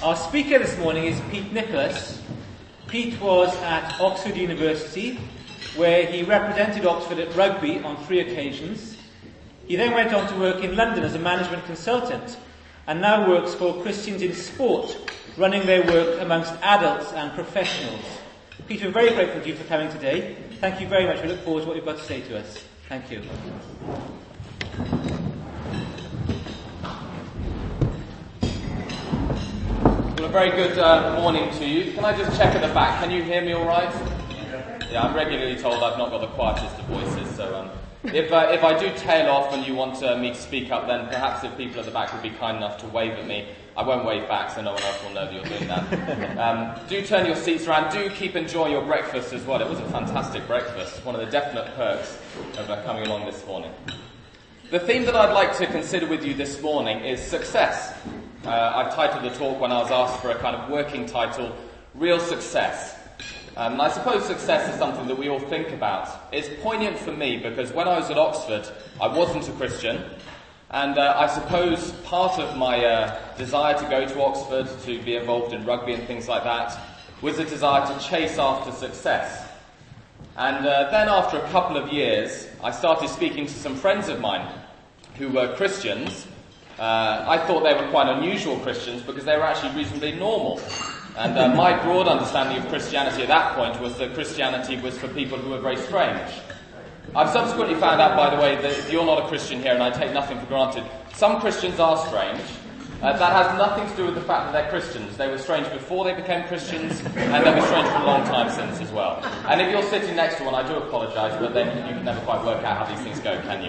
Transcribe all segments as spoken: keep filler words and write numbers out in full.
Our speaker this morning is Pete Nicholas. Pete was at Oxford University, where he represented Oxford at rugby on three occasions. He then went on to work in London as a management consultant, and now works for Christians in Sport, running their work amongst adults and professionals. Pete, we're very grateful to you for coming today. Thank you very much. We look forward to what you've got to say to us. Thank you. Well, a very good uh, morning to you. Can I just check at the back? Can you hear me all right? Yeah, I'm regularly told I've not got the quietest of voices, so um, if uh, if I do tail off and you want uh, me to speak up, then perhaps if people at the back would be kind enough to wave at me. I won't wave back, so no one else will know that you're doing that. Um, do turn your seats around. Do keep enjoying your breakfast as well. It was a fantastic breakfast. One of the definite perks of uh, coming along this morning. The theme that I'd like to consider with you this morning is success. Uh, I've titled the talk, when I was asked for a kind of working title, Real Success. Um, and I suppose success is something that we all think about. It's poignant for me because when I was at Oxford, I wasn't a Christian. And uh, I suppose part of my uh, desire to go to Oxford, to be involved in rugby and things like that, was a desire to chase after success. And uh, then after a couple of years, I started speaking to some friends of mine who were Christians. Uh, I thought they were quite unusual Christians because they were actually reasonably normal. And uh, my broad understanding of Christianity at that point was that Christianity was for people who were very strange. I've subsequently found out, by the way, that if you're not a Christian here, and I take nothing for granted, some Christians are strange. Uh, that has nothing to do with the fact that they're Christians. They were strange before they became Christians, and they were strange for a long time since as well. And if you're sitting next to one, I do apologise, but then you can never quite work out how these things go, can you?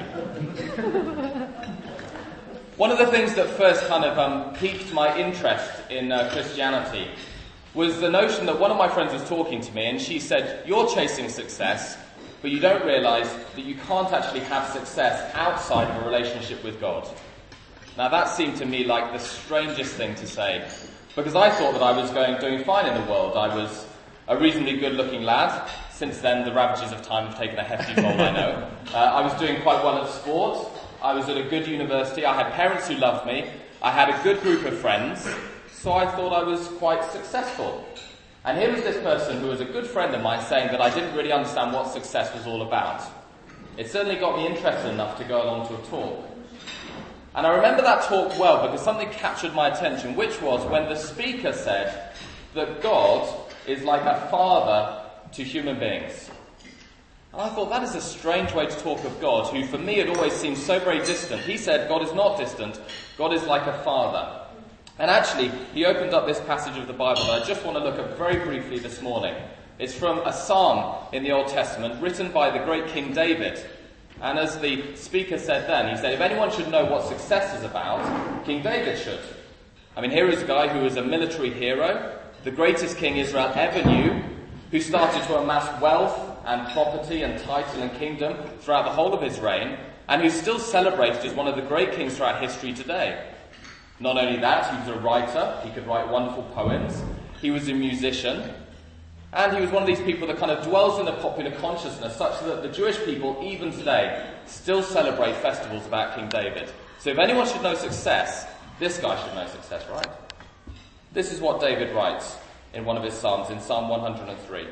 One of the things that first kind of um, piqued my interest in uh, Christianity was the notion that one of my friends was talking to me, and she said, "You're chasing success, but you don't realise that you can't actually have success outside of a relationship with God." Now that seemed to me like the strangest thing to say, because I thought that I was going doing fine in the world. I was a reasonably good-looking lad. Since then, the ravages of time have taken a hefty toll, I know. Uh, I was doing quite well at sport. I was at a good university. I had parents who loved me. I had a good group of friends. So I thought I was quite successful. And here was this person who was a good friend of mine saying that I didn't really understand what success was all about. It certainly got me interested enough to go along to a talk. And I remember that talk well because something captured my attention, which was when the speaker said that God is like a father to human beings. And I thought, that is a strange way to talk of God, who for me had always seemed so very distant. He said God is not distant, God is like a father. And actually, he opened up this passage of the Bible that I just want to look at very briefly this morning. It's from a psalm in the Old Testament written by the great King David. And as the speaker said then, he said, if anyone should know what success is about, King David should. I mean, here is a guy who is a military hero, the greatest king Israel ever knew, who started to amass wealth and property and title and kingdom throughout the whole of his reign, and who's still celebrated as one of the great kings throughout history today. Not only that, he was a writer. He could write wonderful poems. He was a musician. And he was one of these people that kind of dwells in the popular consciousness such that the Jewish people, even today, still celebrate festivals about King David. So if anyone should know success, this guy should know success, right? This is what David writes in one of his psalms, in Psalm one hundred three.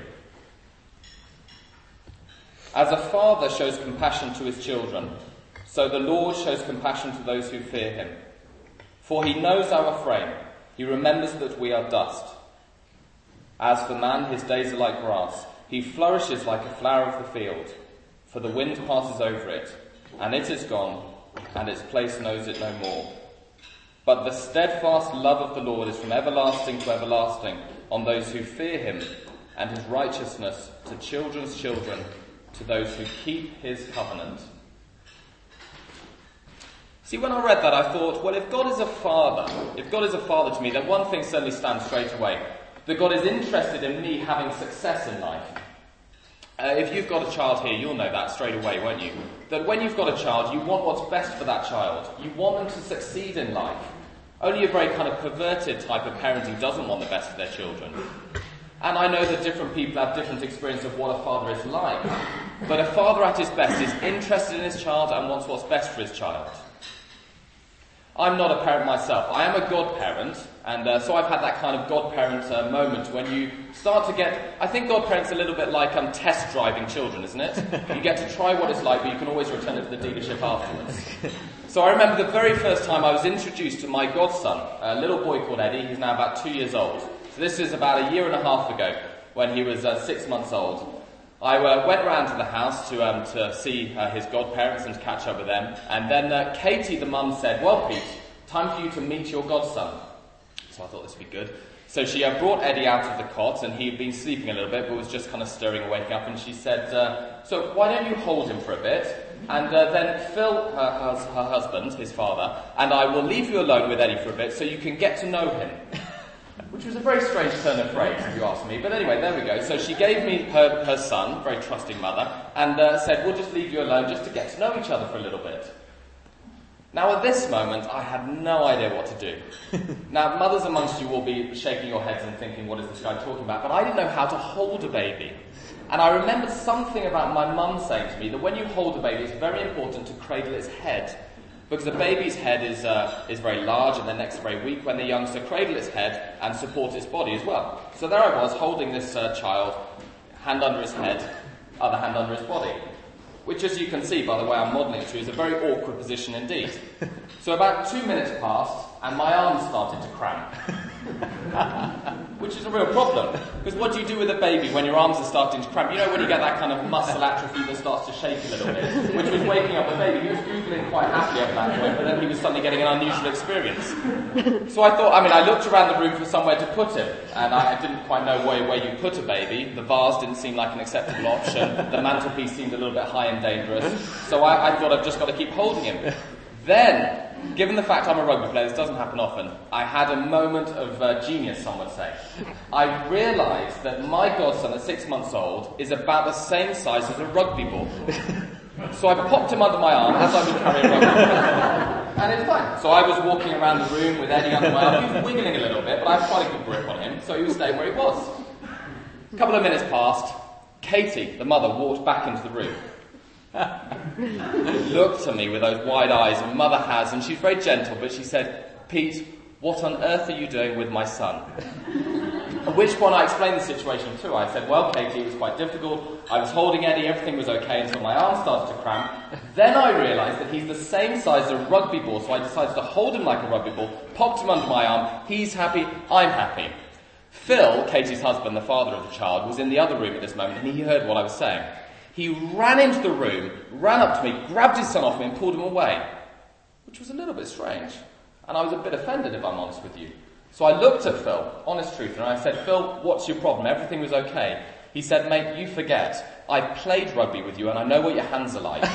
As a father shows compassion to his children, so the Lord shows compassion to those who fear him. For he knows our frame. He remembers that we are dust. As for man, his days are like grass. He flourishes like a flower of the field. For the wind passes over it, and it is gone, and its place knows it no more. But the steadfast love of the Lord is from everlasting to everlasting on those who fear him, and his righteousness to children's children, to those who keep his covenant. See, when I read that, I thought, well, if God is a father, if God is a father to me, then one thing certainly stands straight away. That God is interested in me having success in life. Uh, if you've got a child here, you'll know that straight away, won't you? That when you've got a child, you want what's best for that child. You want them to succeed in life. Only a very kind of perverted type of parenting doesn't want the best for their children. And I know that different people have different experience of what a father is like. But a father at his best is interested in his child and wants what's best for his child. I'm not a parent myself. I am a godparent, and uh, so I've had that kind of godparent uh, moment when you start to get... I think godparent's a little bit like um, test driving children, isn't it? You get to try what it's like, but you can always return it to the dealership afterwards. So I remember the very first time I was introduced to my godson, a little boy called Eddie. He's now about two years old. So this is about a year and a half ago, when he was uh, six months old. I uh, went around to the house to um, to see uh, his godparents and to catch up with them. And then uh, Katie, the mum, said, "Well, Pete, time for you to meet your godson." So I thought this would be good. So she uh, brought Eddie out of the cot, and he'd been sleeping a little bit, but was just kind of stirring and waking up. And she said, uh, "So why don't you hold him for a bit? And uh, then Phil, her, her, her husband, his father, and I will leave you alone with Eddie for a bit so you can get to know him." Which was a very strange turn of phrase, if you ask me. But anyway, there we go. So she gave me her, her son, very trusting mother, and uh, said, "We'll just leave you alone just to get to know each other for a little bit." Now, at this moment, I had no idea what to do. Now, mothers amongst you will be shaking your heads and thinking, what is this guy talking about? But I didn't know how to hold a baby. And I remembered something about my mum saying to me that when you hold a baby, it's very important to cradle its head. Because a baby's head is uh, is very large and their neck's very weak when they're young, so cradle its head and support its body as well. So there I was, holding this uh, child, hand under his head, other hand under his body. Which, as you can see by the way I'm modelling it to you, is a very awkward position indeed. So about two minutes passed, and my arms started to cramp. Which is a real problem. Because what do you do with a baby when your arms are starting to cramp? You know when you get that kind of muscle atrophy that starts to shake a little bit? Which was waking up the baby. He was Googling quite happily at that point, but then he was suddenly getting an unusual experience. So I thought, I mean, I looked around the room for somewhere to put him, and I didn't quite know where, where you put a baby. The vase didn't seem like an acceptable option. The mantelpiece seemed a little bit high and dangerous. So I, I thought I've just got to keep holding him. Then, given the fact I'm a rugby player, this doesn't happen often, I had a moment of uh, genius, some would say. I realised that my godson at six months old is about the same size as a rugby ball. So I popped him under my arm as I would carry a rugby ball. And it's fine. So I was walking around the room with Eddie under my arm. He was wiggling a little bit, but I had quite a good grip on him, so he was staying where he was. A couple of minutes passed. Katie, the mother, walked back into the room. Looked at me with those wide eyes, and mother has, and she's very gentle, but she said, "Pete, what on earth are you doing with my son?" At which point I explained the situation to her. I said, "Well, Katie, it was quite difficult. I was holding Eddie, everything was okay until my arm started to cramp. Then I realised that he's the same size as a rugby ball, so I decided to hold him like a rugby ball, popped him under my arm. He's happy, I'm happy." Phil, Katie's husband, the father of the child, was in the other room at this moment, and he heard what I was saying. He ran into the room, ran up to me, grabbed his son off me and pulled him away. Which was a little bit strange. And I was a bit offended, if I'm honest with you. So I looked at Phil, honest truth, and I said, "Phil, what's your problem? Everything was okay." He said, "Mate, you forget. I played rugby with you and I know what your hands are like."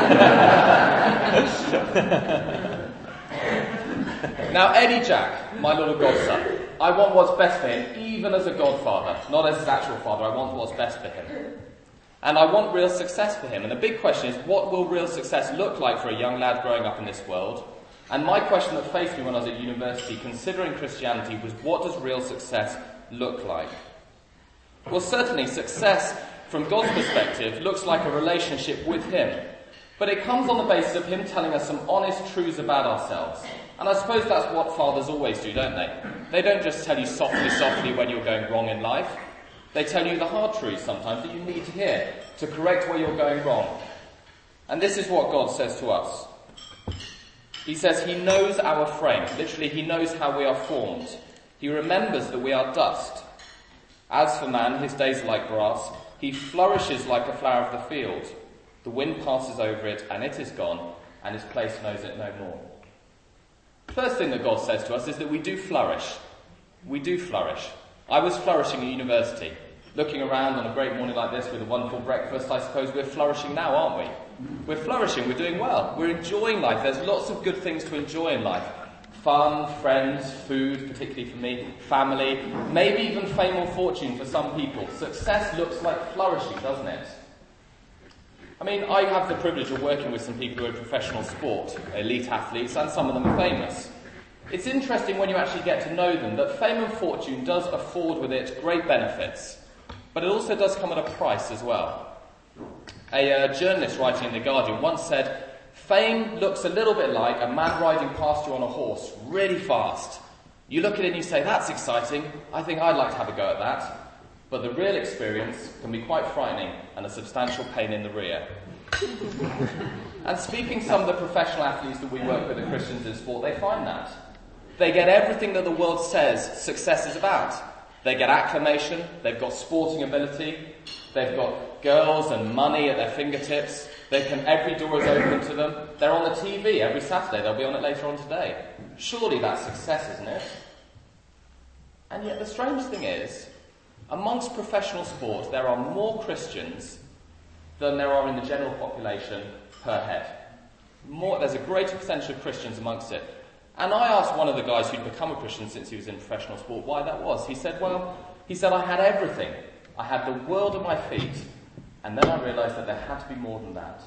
Now, Eddie Jack, my little godson, I want what's best for him, even as a godfather, not as his actual father. I want what's best for him. And I want real success for him. And the big question is, what will real success look like for a young lad growing up in this world? And my question that faced me when I was at university, considering Christianity, was, what does real success look like? Well, certainly success, from God's perspective, looks like a relationship with him. But it comes on the basis of him telling us some honest truths about ourselves. And I suppose that's what fathers always do, don't they? They don't just tell you softly, softly when you're going wrong in life. They tell you the hard truths sometimes that you need to hear to correct where you're going wrong. And this is what God says to us. He says he knows our frame. Literally, he knows how we are formed. He remembers that we are dust. As for man, his days are like grass. He flourishes like a flower of the field. The wind passes over it, and it is gone, and its place knows it no more. The first thing that God says to us is that we do flourish. We do flourish. I was flourishing at university. Looking around on a great morning like this with a wonderful breakfast, I suppose we're flourishing now, aren't we? We're flourishing, we're doing well. We're enjoying life. There's lots of good things to enjoy in life. Fun, friends, food, particularly for me, family, maybe even fame or fortune for some people. Success looks like flourishing, doesn't it? I mean, I have the privilege of working with some people who are in professional sport, elite athletes, and some of them are famous. It's interesting when you actually get to know them that fame and fortune does afford with it great benefits, but it also does come at a price as well. A uh, journalist writing in The Guardian once said, Fame looks a little bit like a man riding past you on a horse really fast. You look at it and you say, that's exciting. I think I'd like to have a go at that. But the real experience can be quite frightening and a substantial pain in the rear. And speaking to some of the professional athletes that we work with, the Christians in sport, they find that. They get everything that the world says success is about. They get acclamation, they've got sporting ability, they've got girls and money at their fingertips, they can, every door is open to them, they're on the T V every Saturday, they'll be on it later on today. Surely that's success, isn't it? And yet the strange thing is, amongst professional sport, there are more Christians than there are in the general population per head. More, there's a greater percentage of Christians amongst it. And I asked one of the guys who'd become a Christian since he was in professional sport why that was. He said, well, he said, I had everything. I had the world at my feet. And then I realised that there had to be more than that.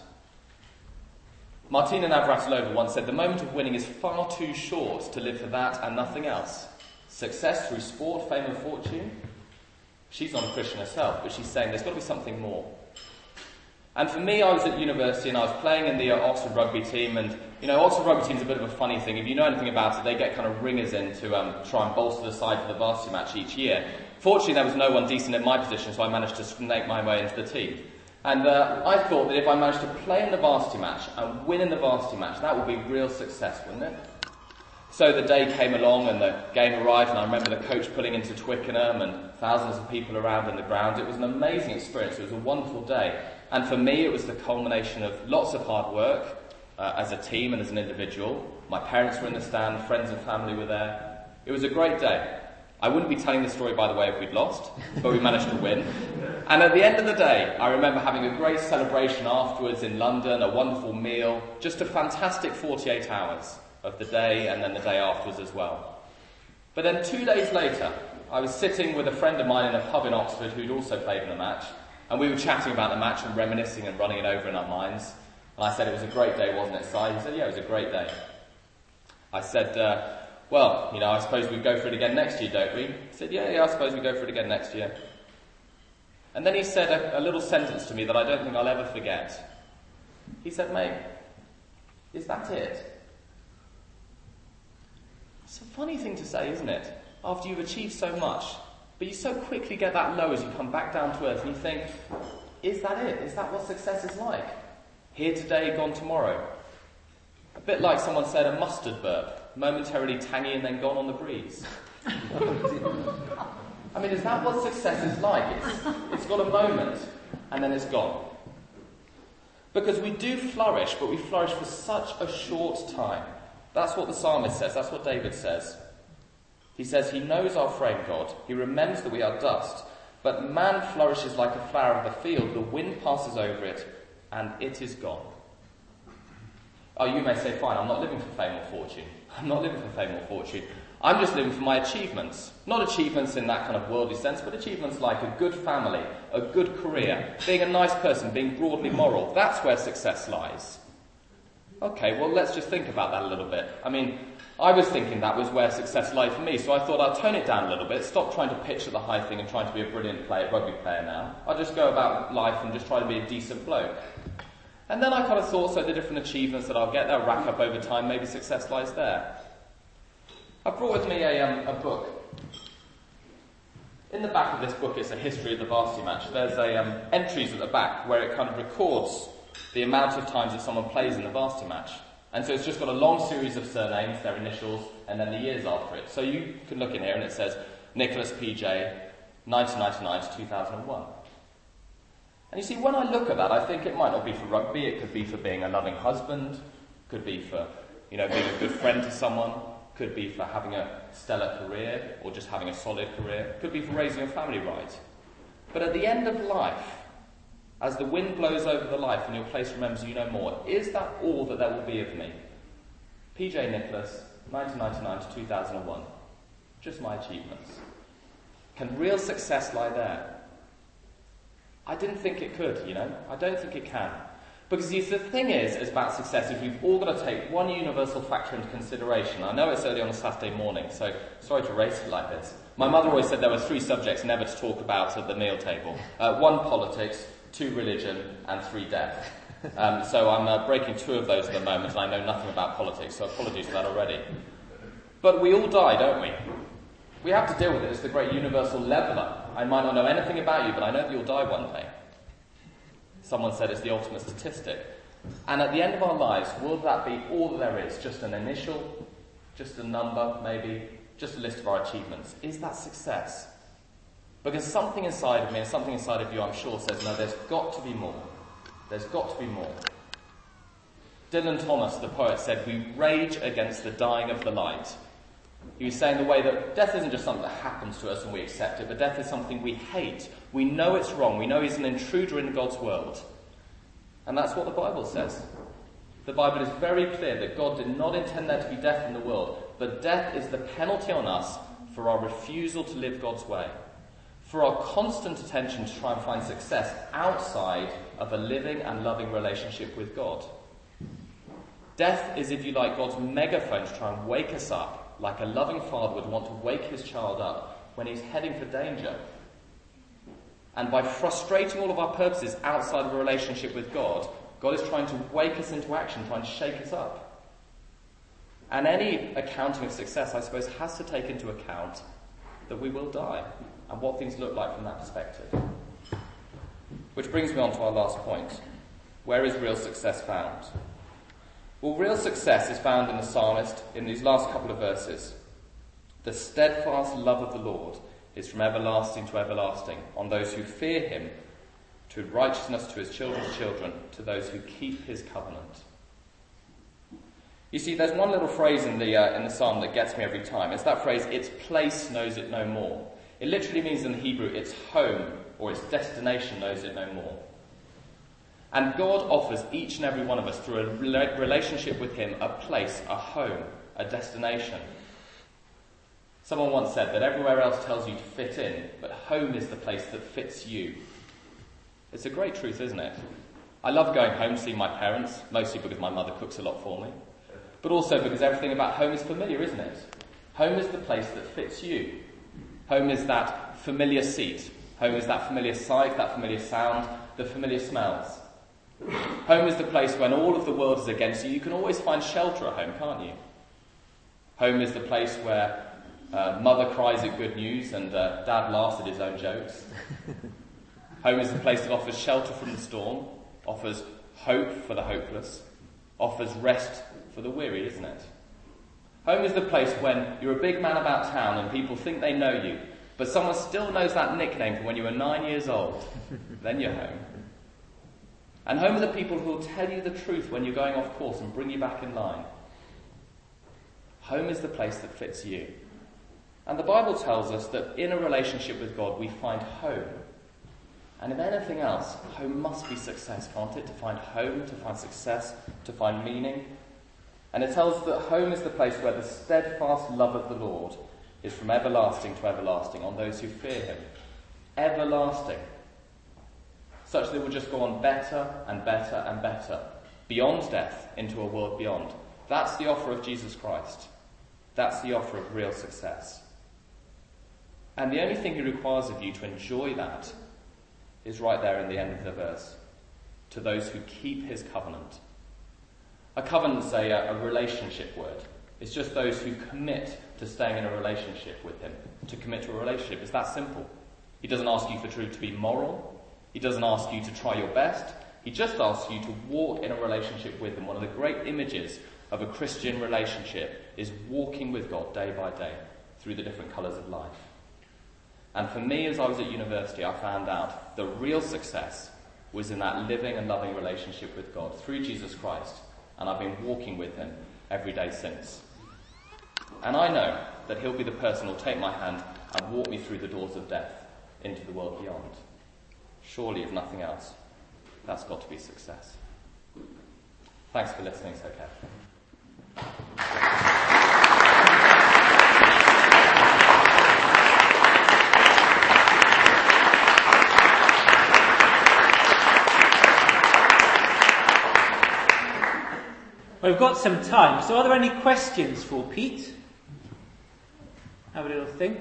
Martina Navratilova once said, the moment of winning is far too short to live for that and nothing else. Success through sport, fame and fortune. She's not a Christian herself, but she's saying there's got to be something more. And for me, I was at university and I was playing in the uh, Oxford rugby team, and, you know, Oxford rugby team's a bit of a funny thing. If you know anything about it, they get kind of ringers in to um, try and bolster the side for the varsity match each year. Fortunately, there was no one decent in my position, so I managed to snake my way into the team. And uh, I thought that if I managed to play in the varsity match and win in the varsity match, that would be real success, wouldn't it? So the day came along and the game arrived, and I remember the coach pulling into Twickenham and thousands of people around in the ground. It was an amazing experience. It was a wonderful day. And for me, it was the culmination of lots of hard work uh, as a team and as an individual. My parents were in the stand, friends and family were there. It was a great day. I wouldn't be telling this story, by the way, if we'd lost, but we managed to win. And at the end of the day, I remember having a great celebration afterwards in London, a wonderful meal, just a fantastic forty-eight hours of the day and then the day afterwards as well. But then two days later, I was sitting with a friend of mine in a pub in Oxford who'd also played in the match, and we were chatting about the match and reminiscing and running it over in our minds. And I said, it was a great day, wasn't it, Si? He said, yeah, it was a great day. I said, uh, well, you know, I suppose we'd go for it again next year, don't we? He said, yeah, yeah, I suppose we'd go for it again next year. And then he said a, a little sentence to me that I don't think I'll ever forget. He said, mate, is that it? It's a funny thing to say, isn't it? After you've achieved so much, but you so quickly get that low as you come back down to earth and you think, is that it? Is that what success is like? Here today, gone tomorrow. A bit like someone said, a mustard burp, momentarily tangy and then gone on the breeze. I mean, is that what success is like? It's, it's got a moment and then it's gone. Because we do flourish, but we flourish for such a short time. That's what the psalmist says, that's what David says. He says he knows our frame, God. He remembers that we are dust. But man flourishes like a flower of the field. The wind passes over it, and it is gone. Oh, you may say, fine, I'm not living for fame or fortune. I'm not living for fame or fortune. I'm just living for my achievements. Not achievements in that kind of worldly sense, but achievements like a good family, a good career, being a nice person, being broadly moral. That's where success lies. Okay, well, let's just think about that a little bit. I mean, I was thinking that was where success lay for me, so I thought I'd tone it down a little bit, stop trying to pitch at the high thing and trying to be a brilliant player, rugby player now. I'll just go about life and just try to be a decent bloke. And then I kind of thought, so the different achievements that I'll get, they'll rack up over time, maybe success lies there. I brought with me a, um, a book. In the back of this book, it's a history of the varsity match. There's a um, entries at the back where it kind of records the amount of times that someone plays in the varsity match. And so it's just got a long series of surnames, their initials, and then the years after it. So you can look in here and it says Nicholas P J, nineteen ninety-nine to two thousand one. And you see, when I look at that, I think it might not be for rugby, it could be for being a loving husband, could be for, you know, being a good friend to someone, could be for having a stellar career, or just having a solid career, could be for raising a family right. But at the end of life, as the wind blows over the life and your place remembers you no more, is that all that there will be of me? P J Nicholas, nineteen ninety-nine to two thousand one. Just my achievements. Can real success lie there? I didn't think it could, you know. I don't think it can. Because the thing is, is about success, is we've all got to take one universal factor into consideration. I know it's early on a Saturday morning, so sorry to race it like this. My mother always said there were three subjects never to talk about at the meal table. Uh, one, politics, two, religion, and three, death. Um, so I'm uh, breaking two of those at the moment, and I know nothing about politics, so apologies for that already. But we all die, don't we? We have to deal with it. It's the great universal leveller. I might not know anything about you, but I know that you'll die one day. Someone said it's the ultimate statistic. And at the end of our lives, will that be all that there is? Just an initial, just a number, maybe, just a list of our achievements? Is that success? Because something inside of me and something inside of you, I'm sure, says, no, there's got to be more. There's got to be more. Dylan Thomas, the poet, said, we rage against the dying of the light. He was saying the way that death isn't just something that happens to us and we accept it, but death is something we hate. We know it's wrong. We know he's an intruder in God's world. And that's what the Bible says. The Bible is very clear that God did not intend there to be death in the world, but death is the penalty on us for our refusal to live God's way, for our constant attention to try and find success outside of a living and loving relationship with God. Death is, if you like, God's megaphone to try and wake us up, like a loving father would want to wake his child up when he's heading for danger. And by frustrating all of our purposes outside of a relationship with God, God is trying to wake us into action, trying to shake us up. And any accounting of success, I suppose, has to take into account that we will die and what things look like from that perspective. Which brings me on to our last point. Where is real success found? Well, real success is found in the psalmist in these last couple of verses. The steadfast love of the Lord is from everlasting to everlasting on those who fear him, to righteousness to his children's children, to those who keep his covenant. You see, there's one little phrase in the uh, in the psalm that gets me every time. It's that phrase, its place knows it no more. It literally means in the Hebrew, its home or its destination knows it no more. And God offers each and every one of us, through a relationship with him, a place, a home, a destination. Someone once said that everywhere else tells you to fit in, but home is the place that fits you. It's a great truth, isn't it? I love going home to see my parents, mostly because my mother cooks a lot for me, but also because everything about home is familiar, isn't it? Home is the place that fits you. Home is that familiar seat. Home is that familiar sight, that familiar sound, the familiar smells. Home is the place when all of the world is against you. You can always find shelter at home, can't you? Home is the place where uh, mother cries at good news and uh, dad laughs at his own jokes. Home is the place that offers shelter from the storm, offers hope for the hopeless, offers rest for the weary, isn't it? Home is the place when you're a big man about town and people think they know you, but someone still knows that nickname from when you were nine years old. Then you're home. And home are the people who will tell you the truth when you're going off course and bring you back in line. Home is the place that fits you. And the Bible tells us that in a relationship with God we find home. And if anything else, home must be success, can't it? To find home, to find success, to find meaning. And it tells us that home is the place where the steadfast love of the Lord is from everlasting to everlasting on those who fear him. Everlasting. Such that it will just go on better and better and better, beyond death, into a world beyond. That's the offer of Jesus Christ. That's the offer of real success. And the only thing he requires of you to enjoy that is right there in the end of the verse. To those who keep his covenant. A covenant's a, a relationship word. It's just those who commit to staying in a relationship with him. To commit to a relationship. It's that simple. He doesn't ask you for truth to be moral. He doesn't ask you to try your best. He just asks you to walk in a relationship with him. One of the great images of a Christian relationship is walking with God day by day through the different colours of life. And for me, as I was at university, I found out the real success was in that living and loving relationship with God through Jesus Christ. And I've been walking with him every day since. And I know that he'll be the person who'll take my hand and walk me through the doors of death into the world beyond. Surely, if nothing else, that's got to be success. Thanks for listening so carefully. Well, we've got some time, so are there any questions for Pete? Have a little think.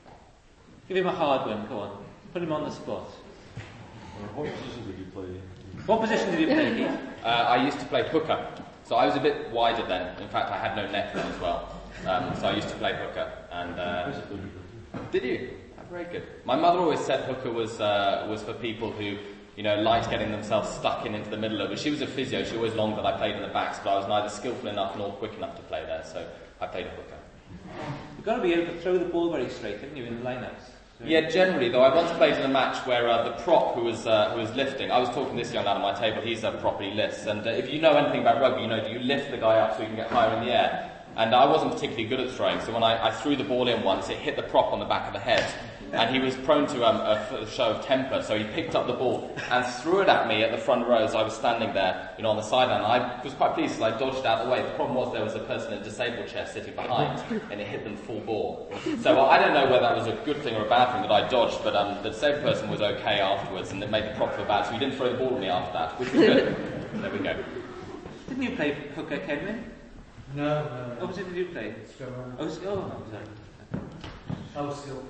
Give him a hard one, go on. Put him on the spot. What position did you play in What position did you play, Keith? Uh, I used to play hooker. So I was a bit wider then. In fact, I had no net then as well. Um, so I used to play hooker. And uh, did you? Oh, very good. My mother always said hooker was uh, was for people who, you know, liked getting themselves stuck in into the middle of it. She was a physio. She always longed that I played in the backs, but I was neither skillful enough nor quick enough to play there. So I played hooker. You've got to be able to throw the ball very straight, haven't you, in the lineups? So Yeah, generally, though. I once played in a match where uh, the prop who was uh, who was lifting, I was talking to this young lad at my table, he's a prop, he lifts, and uh, if you know anything about rugby, you know, do you lift the guy up so he can get higher in the air? And I wasn't particularly good at throwing, so when I, I threw the ball in once, it hit the prop on the back of the head, and he was prone to um, a, a show of temper, so he picked up the ball and threw it at me at the front row as I was standing there, you know, on the sideline. I was quite pleased because I dodged out of the way. The problem was there was a person in a disabled chair sitting behind, and it hit them full ball. So uh, I don't know whether that was a good thing or a bad thing that I dodged, but um, the disabled person was okay afterwards, and it made the prop feel bad, so he didn't throw the ball at me after that, which was good. There we go. Didn't you play hooker, Kenwin? No, no, no. What position did you play? Scrum. Oh, s- oh, no, sorry. I was skillful.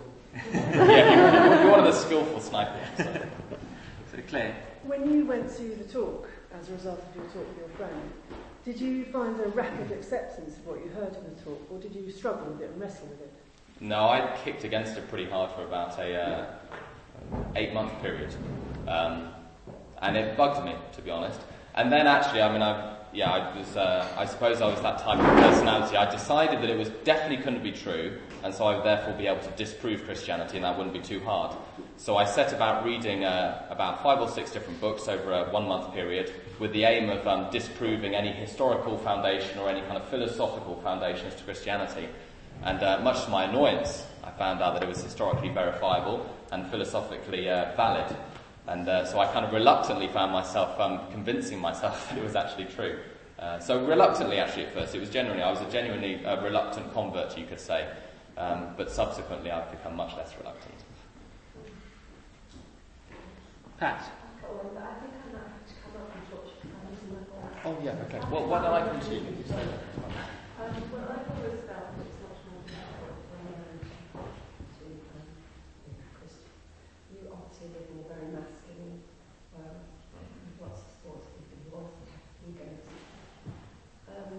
Yeah, you're, you're one of the skillful snipers. So. So, Claire. When you went to the talk, as a result of your talk with your friend, did you find a rapid acceptance of what you heard in the talk, or did you struggle with it and wrestle with it? No, I kicked against it pretty hard for about a uh, eight-month period, um, and it bugged me, to be honest. And then actually, I mean, I yeah, I was. Uh, I suppose I was that type of personality. I decided that it was definitely couldn't be true, and so I would therefore be able to disprove Christianity, and that wouldn't be too hard. So I set about reading uh, about five or six different books over a one-month period, with the aim of um, disproving any historical foundation or any kind of philosophical foundations to Christianity. And uh, much to my annoyance, I found out that it was historically verifiable and philosophically uh, valid. And uh, so I kind of reluctantly found myself um, convincing myself that it was actually true. Uh, so reluctantly, actually, at first, it was genuinely, I was a genuinely uh, reluctant convert, you could say. Um, but subsequently, I've become much less reluctant. Pat. Oh, yeah, okay. Well, why don't I continue? You say that. Um, well, I've always felt it's much more difficult when you learn to um, because you obviously live in a very masculine world, with lots of sports people who also have egos. Um,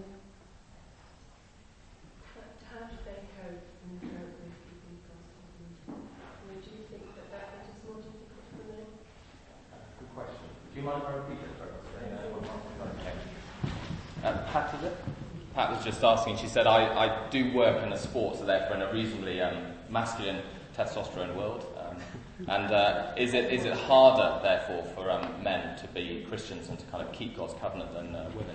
but how do they cope and cope with people who've got something? I mean, do you think that that bit is more difficult for men? Good question. Do you mind if I repeat it for us? Okay. Uh, Pat, is it? Pat was just asking, she said, I, I do work in a sport, so therefore in a reasonably um, masculine testosterone world. Um, and uh, is it is it harder, therefore, for um, men to be Christians and to kind of keep God's covenant than uh, women?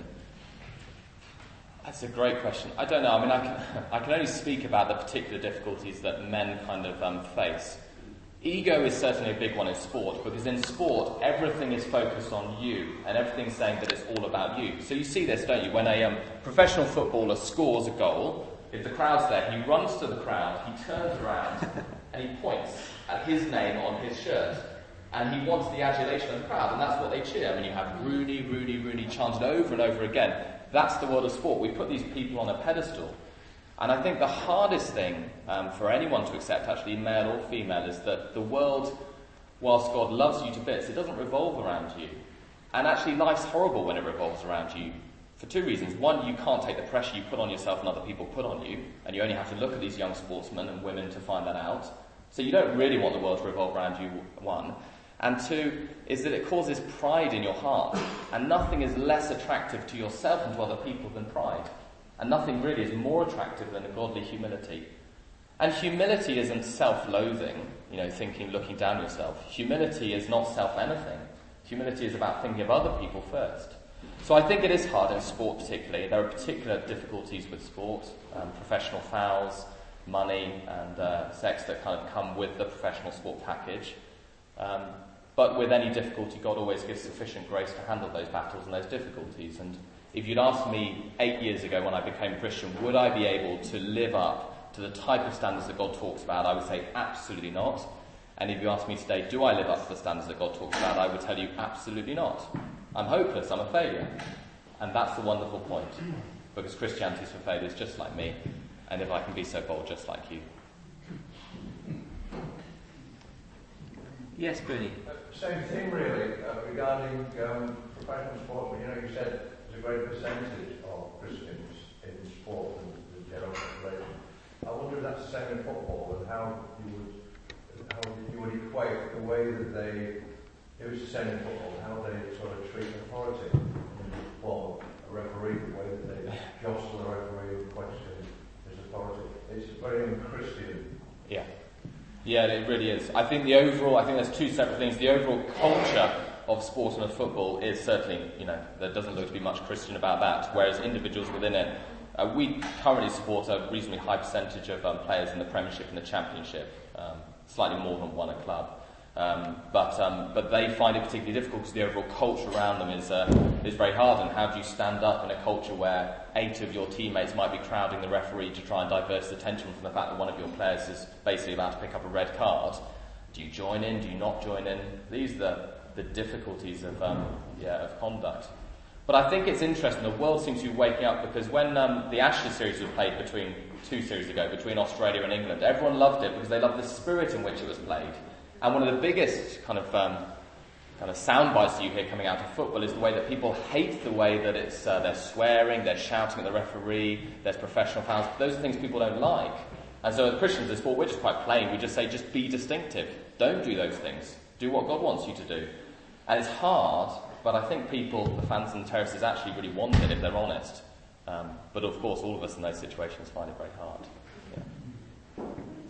That's a great question. I don't know. I mean, I can, I can only speak about the particular difficulties that men kind of um, face. Ego is certainly a big one in sport, because in sport, everything is focused on you, and everything's saying that it's all about you. So you see this, don't you? When a um, professional footballer scores a goal, if the crowd's there, he runs to the crowd, he turns around, and he points at his name on his shirt. And he wants the adulation of the crowd, and that's what they cheer. I mean, you have Rooney, Rooney, Rooney chanted over and over again. That's the world of sport. We put these people on a pedestal. And I think the hardest thing um, for anyone to accept, actually, male or female, is that the world, whilst God loves you to bits, it doesn't revolve around you. And actually, life's horrible when it revolves around you for two reasons. One, you can't take the pressure you put on yourself and other people put on you, and you only have to look at these young sportsmen and women to find that out. So you don't really want the world to revolve around you, one. And two, is that it causes pride in your heart, and nothing is less attractive to yourself and to other people than pride. And nothing really is more attractive than a godly humility. And humility isn't self-loathing, you know, thinking, looking down on yourself. Humility is not self-anything. Humility is about thinking of other people first. So I think it is hard in sport particularly. There are particular difficulties with sport, um, professional fouls, money and uh, sex that kind of come with the professional sport package. Um, but with any difficulty, God always gives sufficient grace to handle those battles and those difficulties. And if you'd asked me eight years ago when I became a Christian, would I be able to live up to the type of standards that God talks about, I would say absolutely not. And if you ask me today, do I live up to the standards that God talks about, I would tell you absolutely not. I'm hopeless, I'm a failure. And that's the wonderful point. Because Christianity is for failures just like me. And if I can be so bold, just like you. Yes, Bernie. Uh, Same thing really, uh, regarding um, professional sport. But, you know, you said there's a great percentage of Christians in sport and the general population. I wonder if that's the same in football, and how you would how you would equate the way that they, if it's the same in football, how they sort of treat authority in the form of a referee, the way that they jostle the referee and question his authority. It's very unchristian. Yeah. Yeah, it really is. I think the overall, I think there's two separate things. The overall culture of sport and of football is certainly, you know, there doesn't look to be much Christian about that, whereas individuals within it, uh, we currently support a reasonably high percentage of um, players in the Premiership and the Championship, um, slightly more than one a club. Um, but um, but they find it particularly difficult because the overall culture around them is uh, is very hard. And how do you stand up in a culture where eight of your teammates might be crowding the referee to try and divert his attention from the fact that one of your players is basically about to pick up a red card? Do you join in? Do you not join in? These are the, the difficulties of um, yeah of conduct. But I think it's interesting. The world seems to be waking up because when um, the Ashes series was played between two series ago between Australia and England, everyone loved it because they loved the spirit in which it was played. And one of the biggest kind of um, kind of sound bites you hear coming out of football is the way that people hate the way that it's uh, they're swearing, they're shouting at the referee, there's professional fouls. Those are things people don't like. And so as Christians in sport, we're just quite plain. We just say, just be distinctive. Don't do those things. Do what God wants you to do. And it's hard, but I think people, the fans and the terraces, actually really want it if they're honest. Um, but of course, all of us in those situations find it very hard. Yeah.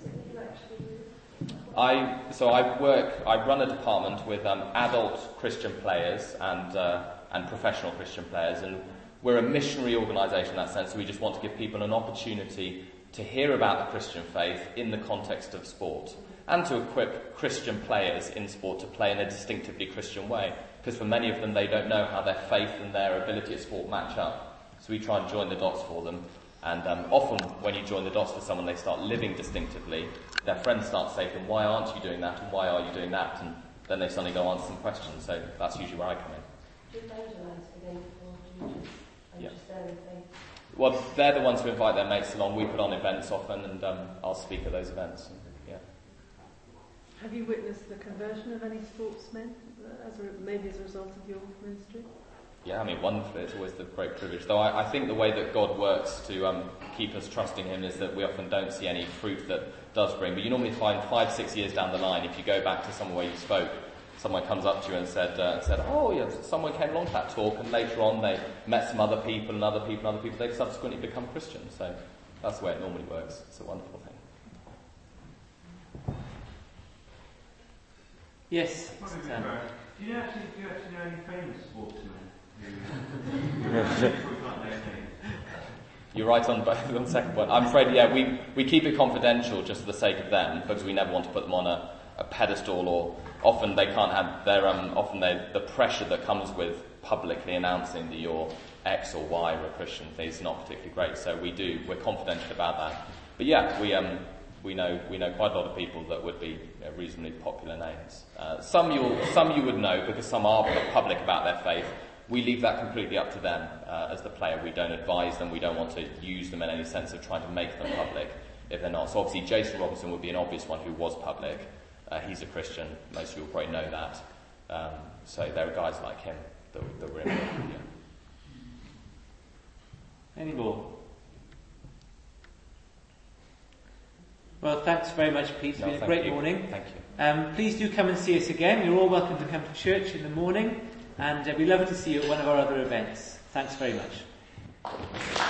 I so I work. I run a department with um, adult Christian players and uh, and professional Christian players, and we're a missionary organisation in that sense. So we just want to give people an opportunity to hear about the Christian faith in the context of sport, and to equip Christian players in sport to play in a distinctively Christian way. Because for many of them, they don't know how their faith and their ability at sport match up. So we try and join the dots for them. And um, often when you join the dots for someone, they start living distinctively. Their friends start saying to them, why aren't you doing that? And why are you doing that? And then they suddenly go answer some questions. So that's usually where I come in. Do you evangelise for them, or do you just, are you Yeah. just there with them? Well, they're the ones who invite their mates along. We put on events often, and um, I'll speak at those events. Yeah. Have you witnessed the conversion of any sportsmen, uh, as a, maybe as a result of your ministry? Yeah, I mean, wonderfully, it's always the great privilege. Though I, I think the way that God works to um, keep us trusting Him is that we often don't see any fruit that does bring. But you normally find five, six years down the line, if you go back to somewhere where you spoke, someone comes up to you and said, uh, said, oh, yeah, someone came along to that talk, and later on they met some other people and other people and other people. They've subsequently become Christians. So that's the way it normally works. It's a wonderful thing. Yes. Sam. Do you actually do you actually know any famous sportsmen? You're right on both on the second point. I'm afraid, yeah, we, we keep it confidential just for the sake of them, because we never want to put them on a, a pedestal, or often they can't have their um often they the pressure that comes with publicly announcing that you're X or Y or a Christian is not particularly great. So we do we're confidential about that. But yeah, we um we know we know quite a lot of people that would be you know, reasonably popular names. Uh, some you some you would know because some are public about their faith. We leave that completely up to them uh, as the player. We don't advise them. We don't want to use them in any sense of trying to make them public if they're not. So obviously Jason Robinson would be an obvious one who was public. Uh, he's a Christian. Most of you will probably know that. Um, so there are guys like him that, that we're in with. Yeah. Any more? Well, thanks very much, Pete. It's No, been a thank great you. morning. Thank you. Um, please do come and see us again. You're all welcome to come to church in the morning, and uh, we'd love to see you at one of our other events. Thanks very much.